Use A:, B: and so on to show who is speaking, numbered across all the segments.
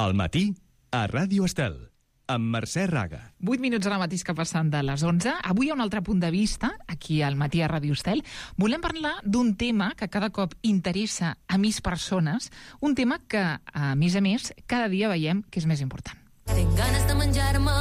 A: Al matí, a Ràdio Estel, amb Mercè Raga.
B: 8 minuts ara mateix que passen de les 11. Avui hi ha un altre punt de vista, aquí al matí a Ràdio Estel. Volem parlar d'un tema que cada cop interessa a més persones, un tema que, a més, cada dia veiem que és més important.
C: Tinc ganes de menjar-me.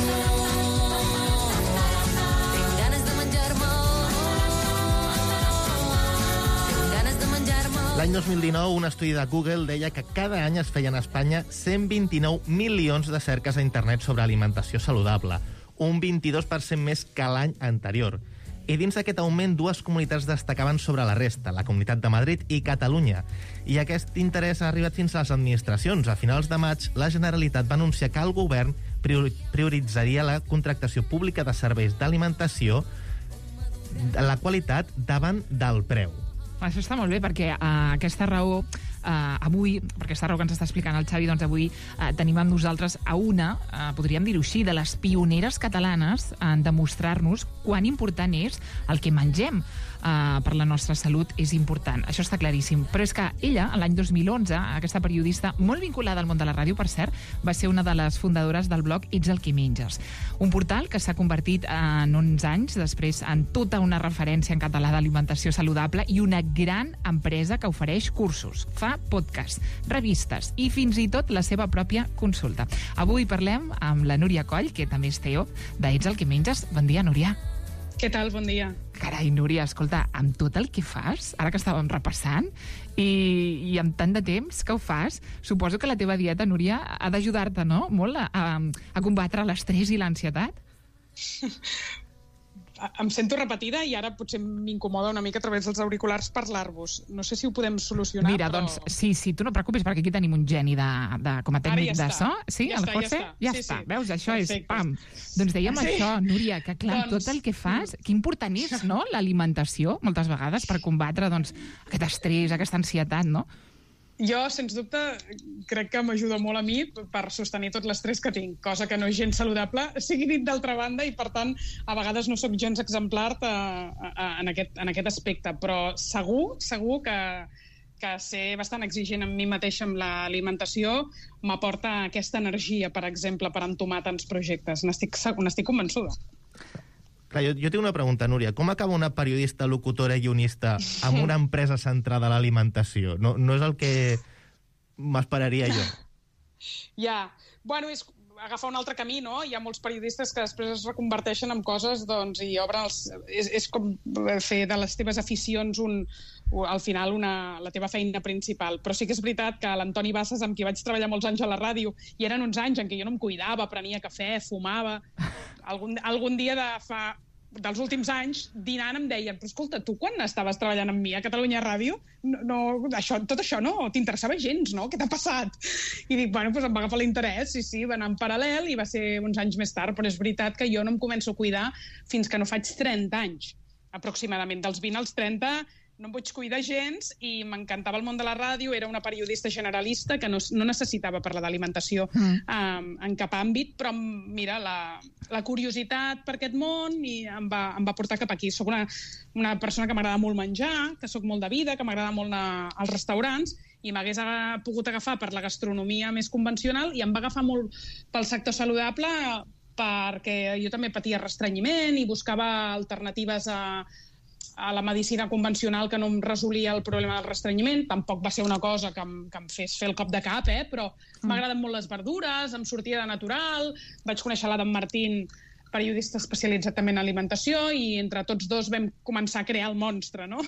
D: L'any 2019, un estudi de Google deia que cada any es feien a Espanya 129 milions de cerques a internet sobre alimentació saludable, un 22% més que l'any anterior. I dins d'aquest augment, dues comunitats destacaven sobre la resta, la Comunitat de Madrid i Catalunya. I aquest interès ha arribat fins a les administracions. A finals de maig, la Generalitat va anunciar que el govern prioritzaria la contractació pública de serveis d'alimentació de la qualitat davant del preu.
B: Això està molt bé, perquè aquesta raó avui, per aquesta raó que ens està explicant el Xavi, doncs avui tenim amb nosaltres a una, podríem dir-ho així, de les pioneres catalanes en demostrar-nos quan important és el que mengem. Per la nostra salut és important, això està claríssim. Però és que ella, l'any 2011, aquesta periodista molt vinculada al món de la ràdio, per cert, va ser una de les fundadores del blog Ets el que menges, un portal que s'ha convertit en uns anys després en tota una referència en català d'alimentació saludable i una gran empresa que ofereix cursos, fa podcasts, revistes i fins i tot la seva pròpia consulta. Avui parlem amb la Núria Coll, que també és CEO d'Ets el que menges. Bon dia, Núria.
E: Què tal? Bon dia.
B: Carai, Núria, escolta, amb tot el que fas, ara que estàvem repassant, i amb tant de temps que ho fas, suposo que la teva dieta, Núria, ha d'ajudar-te, no?, molt a combatre l'estrès i l'ansietat.
E: Em sento repetida i ara potser m'incomoda una mica a través dels auriculars parlar-vos. No sé si ho podem solucionar,
B: Mira,
E: però...
B: doncs, sí, tu no et preocupis, perquè aquí tenim un geni com a tècnic de so. Sí, el José? Ja està. Veus, això és, pam. Doncs dèiem això, Núria, que clar, tot el que fas, que important és, no?, l'alimentació, moltes vegades, per combatre, doncs, aquest estrès, aquesta ansietat, no?
E: Jo, sens dubte, crec que m'ajuda molt a mi per sostenir tot l'estrès que tinc, cosa que no és gens saludable, sigui dit d'altra banda, i per tant, a vegades no sóc gens exemplar en aquest aspecte, però segur que ser bastant exigent amb mi mateixa amb l'alimentació m'aporta aquesta energia, per exemple, per entomar tants projectes. N'estic convençuda.
D: Clar, jo tinc una pregunta, Núria. Com acaba una periodista, locutora i guionista amb una empresa centrada a l'alimentació? No és el que m'esperaria jo.
E: Ja. Bueno, és agafar un altre camí, no? Hi ha molts periodistes que després es reconverteixen en coses, doncs, i obren és com fer de les teves aficions al final la teva feina principal. Però sí que és veritat que l'Antoni Bassas, amb qui vaig treballar molts anys a la ràdio, i eren uns anys en què jo no em cuidava, prenia cafè, fumava... Algun dia dels últims anys, dinant, em deien, però escolta, tu quan estaves treballant amb mi a Catalunya Ràdio, tot això no t'interessava gens, no? Què t'ha passat? I dic, bueno, doncs em va agafar l'interès, sí, va anar en paral·lel i va ser uns anys més tard, però és veritat que jo no em començo a cuidar fins que no faig 30 anys, aproximadament. Dels 20 als 30 no em vaig cuidar gens i m'encantava el món de la ràdio, era una periodista generalista que no necessitava parlar d'alimentació en cap àmbit, però mira, la curiositat per aquest món i em va portar cap aquí. Soc una persona que m'agrada molt menjar, que soc molt de vida, que m'agrada molt anar als restaurants i m'hagués pogut agafar per la gastronomia més convencional i em va agafar molt pel sector saludable perquè jo també patia restrenyiment i buscava alternatives a la medicina convencional que no em resolia el problema del restrenyiment. Tampoc va ser una cosa que em fes fer el cop de cap, però m'agraden molt les verdures, em sortia de natural, vaig conèixer l'Adam Martín, periodista especialitzat també en alimentació, i entre tots dos vam començar a crear el monstre, no?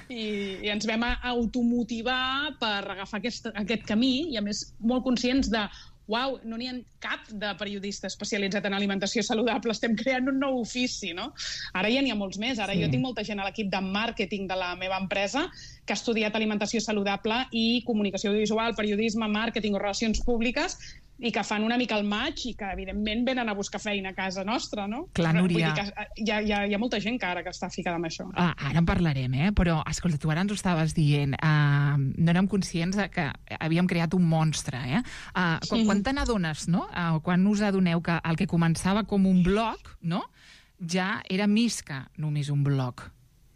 E: I ens vam automotivar per agafar aquest camí, i a més molt conscients de uau, no n'hi ha cap de periodista especialitzat en alimentació saludable, estem creant un nou ofici, no? Ara ja n'hi ha molts més, ara jo tinc molta gent a l'equip de màrqueting de la meva empresa que ha estudiat alimentació saludable i comunicació audiovisual, periodisme, màrqueting o relacions públiques, i que fan una mica el match i que, evidentment, venen a buscar feina a casa nostra, no?
B: Clar, Núria.
E: Vull dir que hi ha molta gent que ara que està ficada amb això.
B: Ara en parlarem, però, escolta, tu ara ens ho estaves dient, no érem conscients que havíem creat un monstre, Quan te n'adones, no? Quan us adoneu que el que començava com un blog, no?, ja era més que només un blog.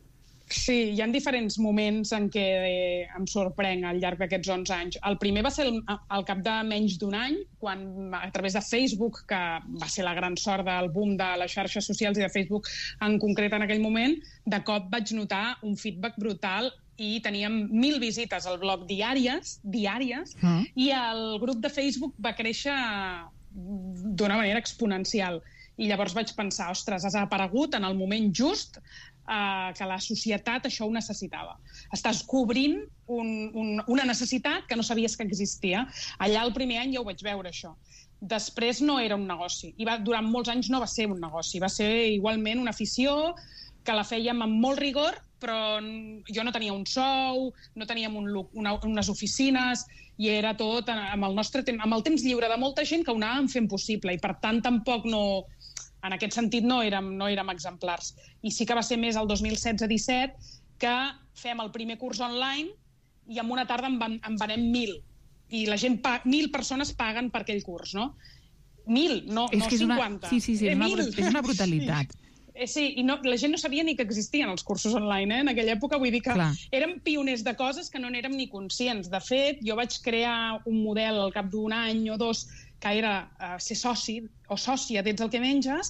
E: Sí, hi ha diferents moments en què em sorprenc al llarg d'aquests 11 anys. El primer va ser al cap de menys d'un any, quan a través de Facebook, que va ser la gran sort del boom de les xarxes socials i de Facebook en concret en aquell moment, de cop vaig notar un feedback brutal i teníem 1.000 visites al blog diàries, i el grup de Facebook va créixer d'una manera exponencial. I llavors vaig pensar, ostres, has aparegut en el moment just que la societat això ho necessitava. Estàs cobrint una necessitat que no sabies que existia. Allà el primer any ja ho vaig veure, això. Després no era un negoci. I durant molts anys no va ser un negoci. Va ser igualment una afició que la fèiem amb molt rigor, però jo no tenia un sou, no teníem unes oficines, i era tot amb el nostre temps, amb el temps lliure de molta gent que ho anàvem fent possible, i per tant tampoc no... En aquest sentit no érem exemplars. I sí que va ser més el 2016-17 que fem el primer curs online i en una tarda en venem 1.000. I la gent, 1.000 persones paguen per aquell curs, no? 1.000, no 50.
B: Sí, és una brutalitat.
E: Sí, i la gent no sabia ni que existien els cursos online, en aquella època. Vull dir que érem pioners de coses que no n'érem ni conscients. De fet, jo vaig crear un model al cap d'un any o dos que era ser soci o sòcia dins el que menges,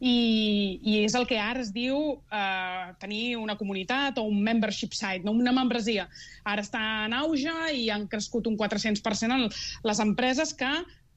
E: i és el que ara es diu tenir una comunitat o un membership site, no una membresia. Ara està en auge i han crescut un 400% les empreses que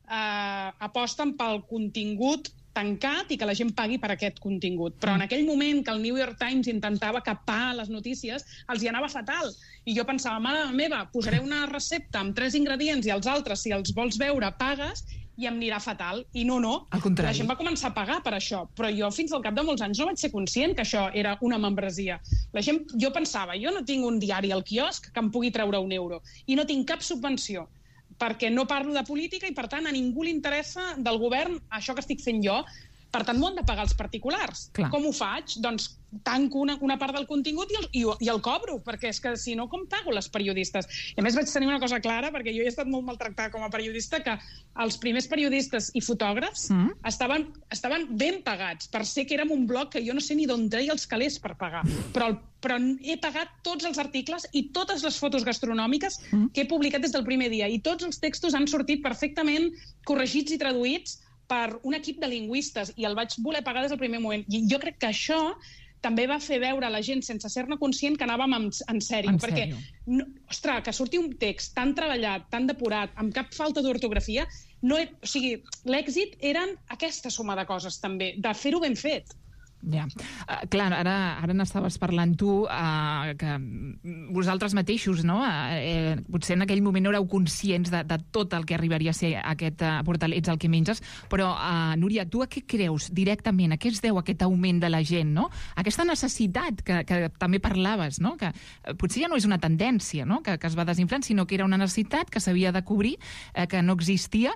E: aposten pel contingut tancat i que la gent pagui per aquest contingut. Però en aquell moment que el New York Times intentava capar les notícies, els hi anava fatal. I jo pensava, mare meva, posaré una recepta amb 3 ingredients i els altres, si els vols veure, pagues, i em anirà fatal. I no. La gent va començar a pagar per això. Però jo fins al cap de molts anys no vaig ser conscient que això era una membresia. Jo pensava, jo no tinc un diari al quiosc que em pugui treure €1 i no tinc cap subvenció, perquè no parlo de política i, per tant, a ningú li interessa del govern això que estic fent jo. Per tant, m'ho han de pagar els particulars.
B: Clar.
E: Com ho faig? Doncs tanco una part del contingut i el cobro, perquè és que si no, com pago les periodistes? I a més vaig tenir una cosa clara, perquè jo he estat molt maltractada com a periodista, que els primers periodistes i fotògrafs estaven ben pagats per ser que érem un blog que jo no sé ni d'on treia els calés per pagar. Però he pagat tots els articles i totes les fotos gastronòmiques que he publicat des del primer dia, i tots els textos han sortit perfectament corregits i traduïts per un equip de lingüistes, i el vaig voler pagar des del primer moment. I jo crec que això també va fer veure a la gent, sense ser-ne conscient, que anàvem en sèrio. Perquè, ostres, que surti un text tan treballat, tan depurat, amb cap falta d'ortografia, o sigui, l'èxit eren aquesta suma de coses, també, de fer-ho ben fet.
B: Ja. Clar, ara n'estaves parlant tu, que vosaltres mateixos, no? Potser en aquell moment no éreu conscients de tot el que arribaria a ser aquest portal Ets el que menges, però, Núria, tu a què creus directament? A què es deu aquest augment de la gent, no? Aquesta necessitat que també parlaves, no? Que potser ja no és una tendència, no? Que es va desinflant, sinó que era una necessitat que s'havia de cobrir, que no existia,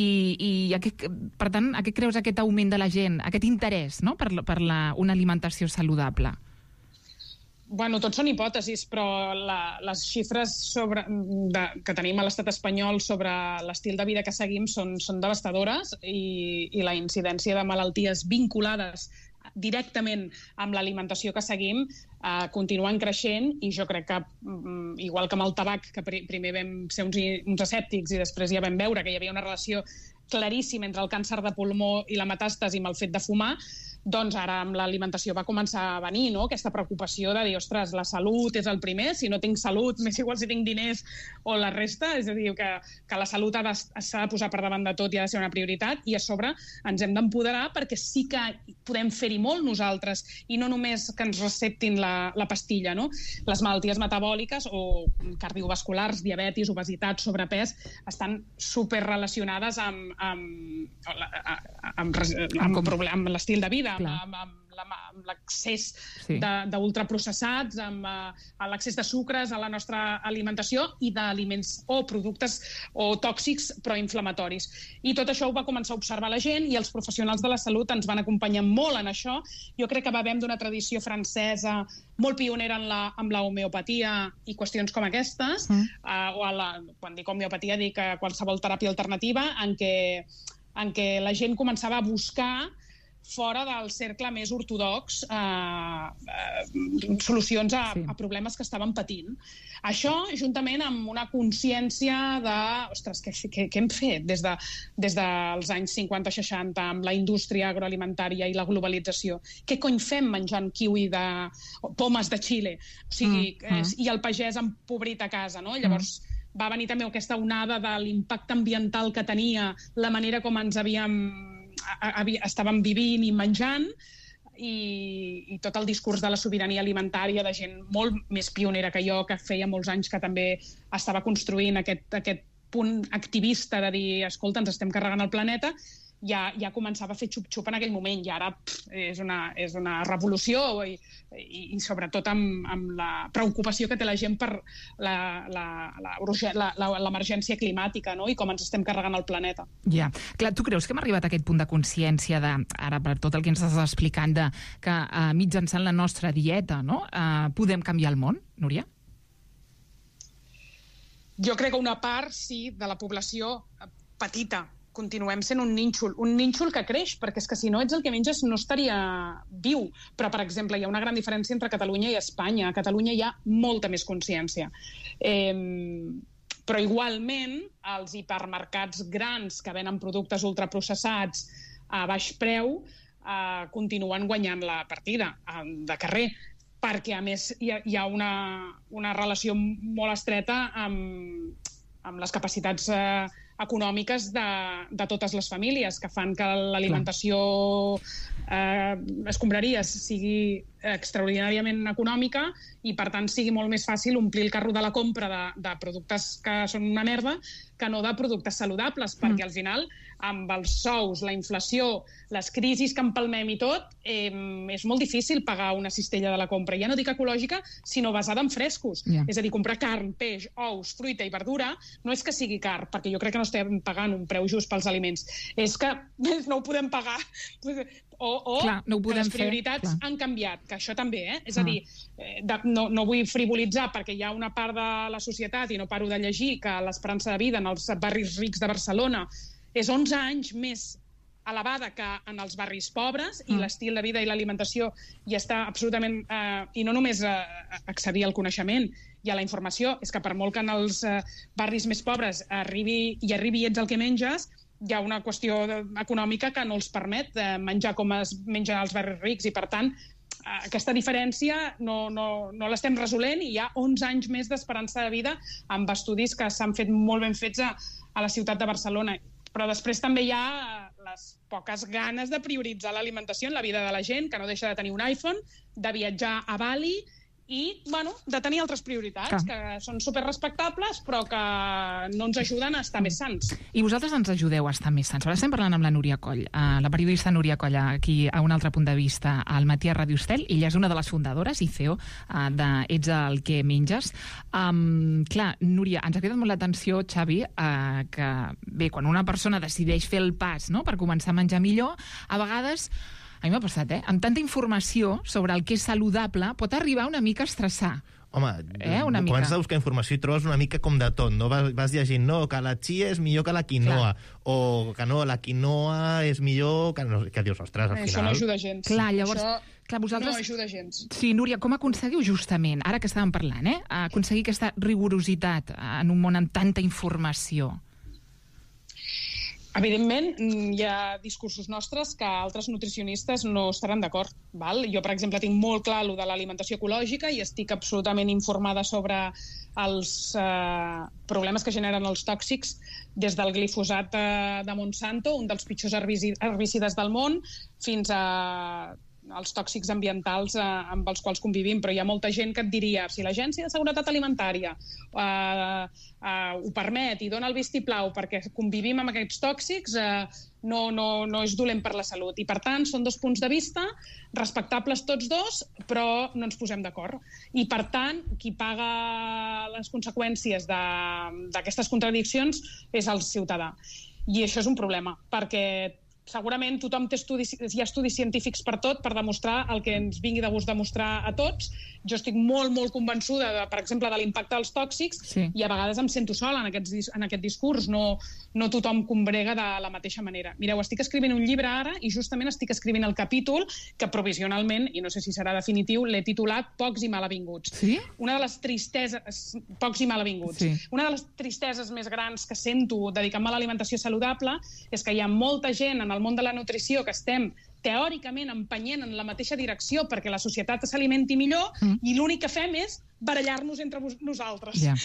B: i per tant, a què creus aquest augment de la gent, aquest interès, no? Per una alimentació saludable?
E: Bueno, tot són hipòtesis, però les xifres que tenim a l'estat espanyol sobre l'estil de vida que seguim són devastadores, i la incidència de malalties vinculades directament amb l'alimentació que seguim continuen creixent, i jo crec que, igual que amb el tabac, que primer vam ser uns escèptics i després ja vam veure que hi havia una relació claríssima entre el càncer de pulmó i la metàstasi amb el fet de fumar, doncs ara amb l'alimentació va començar a venir, no? Aquesta preocupació de dir, ostres, la salut és el primer, si no tinc salut, m'és igual si tinc diners o la resta, és a dir, que la salut s'ha de posar per davant de tot i ha de ser una prioritat, i a sobre ens hem d'empoderar perquè sí que podem fer-hi molt nosaltres, i no només que ens receptin la pastilla, no? Les malalties metabòliques o cardiovasculars, diabetis, obesitat, sobrepès, estan superrelacionades amb l'estil de vida, amb l'accés d'ultraprocessats, amb l'accés de sucres a la nostra alimentació i d'aliments o productes o tòxics proinflamatoris. I tot això ho va començar a observar la gent, i els professionals de la salut ens van acompanyar molt en això. Jo crec que bevem d'una tradició francesa molt pionera amb la homeopatia i qüestions com aquestes, quan dic homeopatia dic qualsevol teràpia alternativa en què la gent començava a buscar fora del cercle més ortodox solucions a problemes que estaven patint. Això, juntament amb una consciència de, ostres, què hem fet des dels anys 50-60 amb la indústria agroalimentària i la globalització? Què cony fem menjant kiwi pomes de Xile? O sigui, i el pagès empobrit a casa, no? Llavors, va venir també aquesta onada de l'impacte ambiental que tenia, la manera com ens estàvem vivint i menjant, i tot el discurs de la sobirania alimentària de gent molt més pionera que jo, que feia molts anys que també estava construint aquest punt activista de dir, escolta, ens estem carregant el planeta, ja començava a fer xup-xup en aquell moment, i ara és una revolució, i sobretot amb la preocupació que té la gent per l'emergència climàtica, no? I com ens estem carregant el planeta.
B: Ja. Clar, tu creus que hem arribat a aquest punt de consciència ara per tot el que ens estàs explicant, que mitjançant la nostra dieta, no, podem canviar el món, Núria?
E: Jo crec que una part, sí, de la població petita. Continuem sent un nínxol que creix, perquè és que si no ets el que menges no estaria viu. Però, per exemple, hi ha una gran diferència entre Catalunya i Espanya. A Catalunya hi ha molta més consciència. Però igualment, els hipermercats grans que venen productes ultraprocessats a baix preu continuen guanyant la partida de carrer, perquè, a més, hi ha una relació molt estreta amb les capacitats econòmiques de totes les famílies, que fan que l'alimentació escombraries sigui extraordinàriament econòmica i, per tant, sigui molt més fàcil omplir el carro de la compra de productes que són una merda que no de productes saludables, perquè al final, amb els sous, la inflació, les crisis que empalmem i tot, és molt difícil pagar una cistella de la compra. Ja no dic ecològica, sinó basada en frescos. Yeah. És a dir, comprar carn, peix, ous, fruita i verdura no és que sigui car, perquè jo crec que no estem pagant un preu just pels aliments. És que no ho podem pagar. Clar, no ho podem que les prioritats han canviat, que això també, És a dir, no vull frivolitzar, perquè hi ha una part de la societat, i no paro de llegir, que l'esperança de vida en els barris rics de Barcelona és 11 anys més elevada que en els barris pobres, i l'estil de vida i l'alimentació hi està absolutament... I no només accedir al coneixement i a la informació, és que per molt que en els barris més pobres arribi i ets el que menges, hi ha una qüestió econòmica que no els permet menjar com es menja als barris rics, i per tant aquesta diferència no l'estem resolent, i hi ha 11 anys més d'esperança de vida amb estudis que s'han fet molt ben fets a la ciutat de Barcelona. Però després també hi ha les poques ganes de prioritzar l'alimentació en la vida de la gent, que no deixa de tenir un iPhone, de viatjar a Bali i, de tenir altres prioritats, que són superrespectables, però que no ens ajuden a estar més sants.
B: I vosaltres ens ajudeu a estar més sants. Ara estem parlant amb la Núria Coll, la periodista Núria Coll, aquí a un altre punt de vista, al Matí a Ràdio Estel. Ella és una de les fundadores i CEO de Ets el que menges. Clar, Núria, ens ha cridat molt l'atenció, Xavi, que bé, quan una persona decideix fer el pas, no?, per començar a menjar millor, a vegades... A mi m'ha passat, amb tanta informació sobre el que és saludable, pot arribar una mica a estressar.
D: Home, comences a buscar informació i trobes una mica com de tot, no? Vas llegint, que la chia és millor que la quinoa, o que no, la quinoa és millor que... Què dius, ostres, al final...
E: Això no ajuda gens.
B: Clar, llavors...
E: Vosaltres... No ajuda gens.
B: Sí, Núria, com aconseguiu justament, ara que estàvem parlant, aconseguir aquesta rigorositat en un món amb tanta informació?
E: Evidentment, hi ha discursos nostres que altres nutricionistes no estaran d'acord. Jo, per exemple, tinc molt clar el de l'alimentació ecològica i estic absolutament informada sobre els problemes que generen els tòxics, des del glifosat de Monsanto, un dels pitjors herbicides del món, fins a els tòxics ambientals amb els quals convivim. Però hi ha molta gent que et diria, si l'Agència de Seguretat Alimentària ho permet i dona el vistiplau perquè convivim amb aquests tòxics, no és dolent per la salut. I, per tant, són dos punts de vista respectables tots dos, però no ens posem d'acord. I, per tant, qui paga les conseqüències d'aquestes contradiccions és el ciutadà. I això és un problema, perquè segurament tothom té hi ha estudis científics per tot, per demostrar el que ens vingui de gust demostrar a tots. Jo estic molt, molt convençuda, per exemple, de l'impacte dels tòxics, i a vegades em sento sola en aquest discurs. No tothom combrega de la mateixa manera. Mireu, estic escrivint un llibre ara i justament estic escrivint el capítol que provisionalment, i no sé si serà definitiu, l'he titulat Pocs i malavinguts.
B: Sí?
E: Una de les tristeses... Pocs i malavinguts.
B: Sí.
E: Una de les tristeses més grans que sento dedicant-me a l'alimentació saludable és que hi ha molta gent en el món de la nutrició que estem teòricament empenyent en la mateixa direcció perquè la societat s'alimenti millor i l'únic que fem és barallar-nos entre nosaltres.
B: Yeah.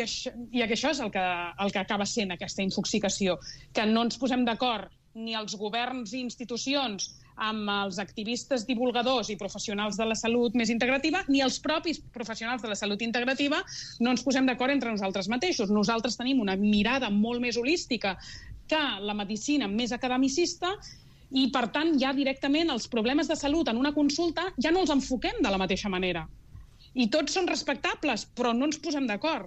E: I això és el que acaba sent aquesta intoxicació, que no ens posem d'acord ni els governs i institucions amb els activistes divulgadors i professionals de la salut més integrativa, ni els propis professionals de la salut integrativa no ens posem d'acord entre nosaltres mateixos. Nosaltres tenim una mirada molt més holística que la medicina més academicista i, per tant, ja directament els problemes de salut en una consulta ja no els enfoquem de la mateixa manera. I tots són respectables, però no ens posem d'acord.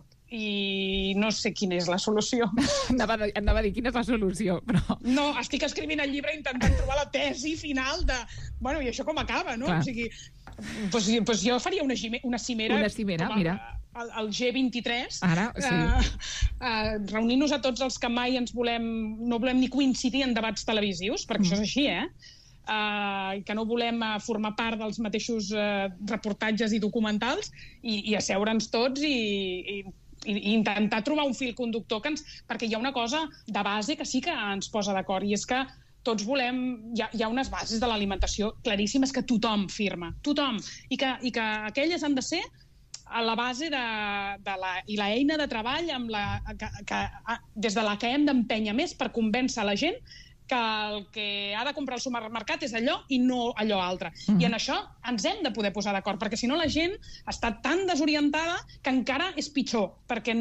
E: I no sé quina és la solució.
B: Anava a dir quina és la solució, però...
E: No, estic escrivint el llibre intentant trobar la tesi final de... Bueno, i això com acaba, no?
B: Clar.
E: O sigui, doncs jo faria una cimera...
B: Una cimera, mira.
E: El G23,
B: ara, sí.
E: Reunint-nos a tots els que mai no volem ni coincidir en debats televisius, perquè això és així, que no volem formar part dels mateixos reportatges i documentals, i asseure'ns tots i intentar trobar un fil conductor perquè hi ha una cosa de base que sí que ens posa d'acord, i és que tots volem... Hi ha unes bases de l'alimentació claríssimes que tothom firma, tothom, i que aquelles han de ser a la base i l'eina de treball des de la que hem d'empènyer més per convèncer la gent que el que ha de comprar al supermercat és allò i no allò altre. I en això ens hem de poder posar d'acord, perquè si no la gent està tan desorientada que encara és pitjor, perquè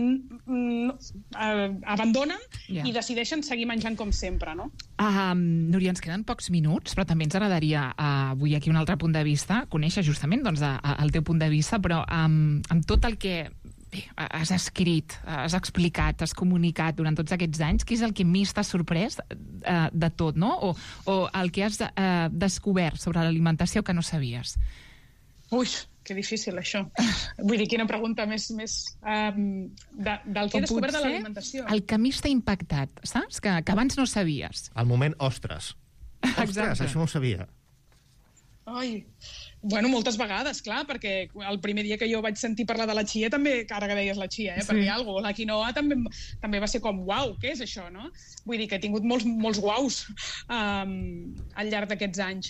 E: abandonen i decideixen seguir menjant com sempre, no?
B: Núria, ens queden pocs minuts, però també ens agradaria avui aquí un altre punt de vista, conèixer justament el teu punt de vista, però amb tot el que has escrit, has explicat, has comunicat durant tots aquests anys, què és el que més t'ha sorprès de tot, no? O el que has descobert sobre l'alimentació que no sabies?
E: Ui, que difícil, això. Vull dir, quina pregunta més del que he descobert de l'alimentació.
B: El que més t'ha impactat, saps? Que abans no sabies.
D: El moment, ostres. Ostres, això no ho sabia.
E: Ai, bueno, moltes vegades, clar, perquè el primer dia que jo vaig sentir parlar de la chia també, ara que deies la chia, per dir alguna cosa, la quinoa també va ser com, uau, què és això, no? Vull dir que he tingut molts uaus al llarg d'aquests anys.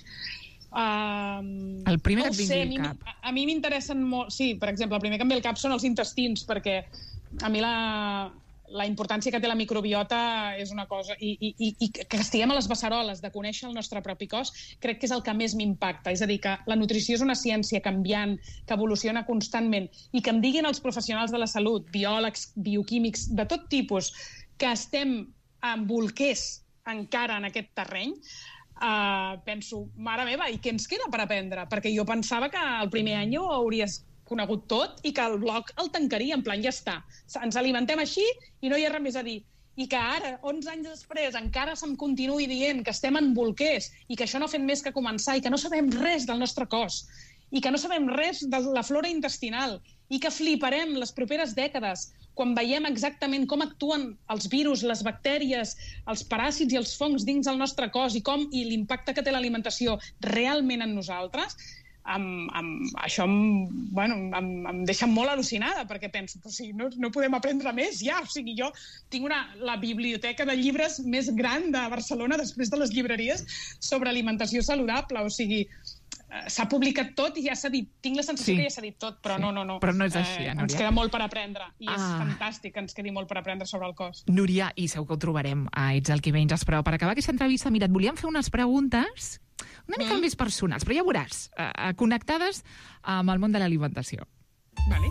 B: El primer que et vingui al cap.
E: A mi m'interessen molt... Sí, per exemple, el primer que em ve al cap són els intestins, perquè a mi la importància que té la microbiota és una cosa... I que estiguem a les beceroles de conèixer el nostre propi cos, crec que és el que més m'impacta. És a dir, que la nutrició és una ciència canviant, que evoluciona constantment, i que em diguin els professionals de la salut, biòlegs, bioquímics, de tot tipus, que estem en bolquers encara en aquest terreny, penso, mare meva, i què ens queda per aprendre? Perquè jo pensava que el primer any ho hauries conegut tot i que el blog el tancaria, en plan, ja està. Ens alimentem així i no hi ha res més a dir. I que ara, 11 anys després, encara se'm continuï dient que estem en bolquers i que això no ha fet més que començar i que no sabem res del nostre cos i que no sabem res de la flora intestinal i que fliparem les properes dècades quan veiem exactament com actuen els virus, les bactèries, els paràsits i els fongs dins el nostre cos i l'impacte que té l'alimentació realment en nosaltres. Això em deixa molt al·lucinada, perquè penso, no podem aprendre més ja. O sigui, jo tinc la biblioteca de llibres més gran de Barcelona després de les llibreries sobre alimentació saludable. O sigui, s'ha publicat tot i ja s'ha dit. Tinc la sensació que ja s'ha dit tot, però no.
B: Però no és així, Núria.
E: Ens queda molt per aprendre i és fantàstic que ens quedi molt per aprendre sobre el cos.
B: Núria, i segur que ho trobarem a Ets el que menges, però per acabar aquesta entrevista, mira, et volíem fer unes preguntes una mica més personals, però ja veuràs, connectades amb el món de l'alimentació.
E: Vale.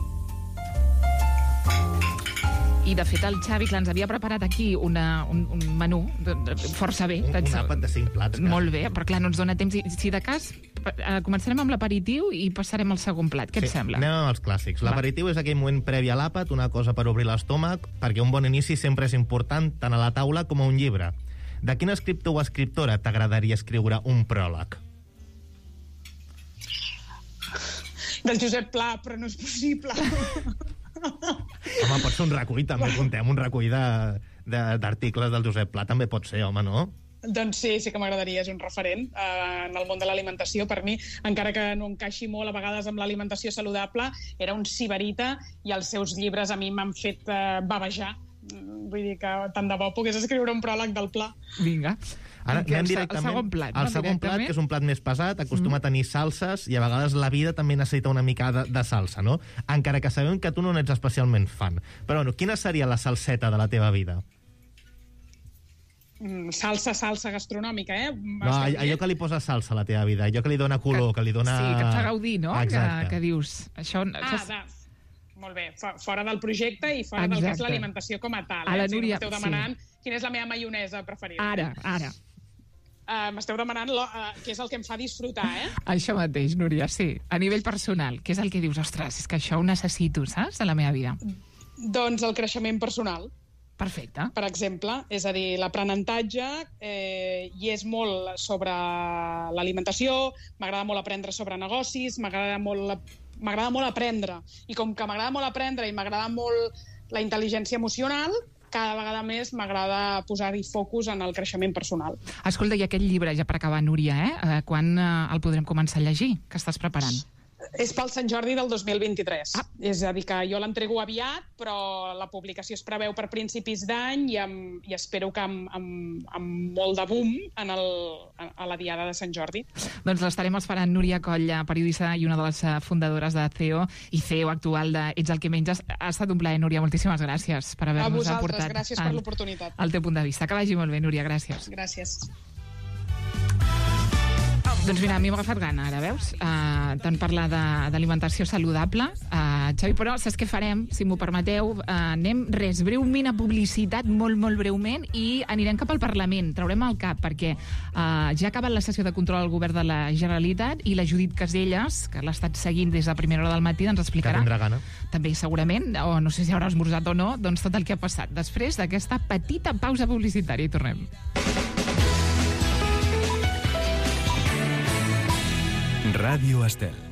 B: I, de fet, el Xavi, clar, ens havia preparat aquí un menú força bé.
D: Un àpat de 5 plats.
B: Molt bé, però clar, no ens dona temps. Si de cas, començarem amb l'aperitiu i passarem al segon plat. Què et sembla?
D: Anem amb els clàssics. L'aperitiu és aquell moment previ a l'àpat, una cosa per obrir l'estómac, perquè un bon inici sempre és important tant a la taula com a un llibre. De quin escriptor o escriptora t'agradaria escriure un pròleg?
E: Del Josep Pla, però no és possible.
D: Home, pot ser un recull, també contem un recull d'articles del Josep Pla, també pot ser, home, no?
E: Doncs sí que m'agradaria, és un referent en el món de l'alimentació. Per mi, encara que no encaixi molt a vegades amb l'alimentació saludable, era un sibarita i els seus llibres a mi m'han fet bavejar. Vull dir que tant de bo pogués escriure un pròleg del Pla.
B: Vinga.
D: Ara anem
B: El
D: directament
B: segon plat.
D: al segon plat, que és un plat més pesat, acostuma a tenir salses, i a vegades la vida també necessita una mica de salsa, no? Encara que sabem que tu no n'ets especialment fan. Però bueno, quina seria la salseta de la teva vida?
E: Salsa gastronòmica, eh?
D: No, allò que li posa salsa a la teva vida, allò que li dona color, que li dona...
B: Sí, que et fa gaudir, no?
D: Exacte.
B: Que dius... Això...
E: Molt bé, fora del projecte i fora del que és l'alimentació com a tal.
B: A la Núria,
E: m'esteu demanant quina és la meva maionesa preferida.
B: Ara.
E: M'esteu demanant què és el que em fa disfrutar, eh?
B: Això mateix, Núria, sí. A nivell personal, què és el que dius? Ostres, és que això ho necessito, saps, a la meva vida.
E: Doncs el creixement personal.
B: Perfecte.
E: Per exemple, és a dir, l'aprenentatge i és molt sobre l'alimentació, m'agrada molt aprendre sobre negocis, m'agrada molt aprendre. I com que m'agrada molt aprendre i m'agrada molt la intel·ligència emocional, cada vegada més m'agrada posar-hi focus en el creixement personal.
B: Escolta, i aquest llibre, ja per acabar, Núria, quan el podrem començar a llegir? Que estàs preparant?
E: És pel Sant Jordi del 2023. És a dir, que jo l'entrego aviat, però la publicació es preveu per principis d'any i espero que amb molt de boom a la diada de Sant Jordi.
B: Doncs l'estarem esperant. Núria Coll, periodista i una de les fundadores de CEO i CEO actual de Ets el que menges. Ha estat un plaer, Núria. Moltíssimes gràcies per haver-nos aportat
E: gràcies per l'oportunitat.
B: El teu punt de vista. Que vagi molt bé, Núria. Gràcies.
E: Gràcies.
B: Doncs mira, a mi m'ha agafat gana, ara, veus? Tant parlar d'alimentació saludable. Xavi, però saps què farem? Si m'ho permeteu, anem breument a publicitat, molt breument, i anirem cap al Parlament. Traurem el cap, perquè ja ha acabat la sessió de control al govern de la Generalitat i la Judit Caselles, que l'ha estat seguint des de primera hora del matí, ens explicarà.
D: Que tindrà gana.
B: També, segurament, o no sé si haurà esmorzat o no, doncs tot el que ha passat. Després d'aquesta petita pausa publicitària, i tornem.
A: Ràdio Estel.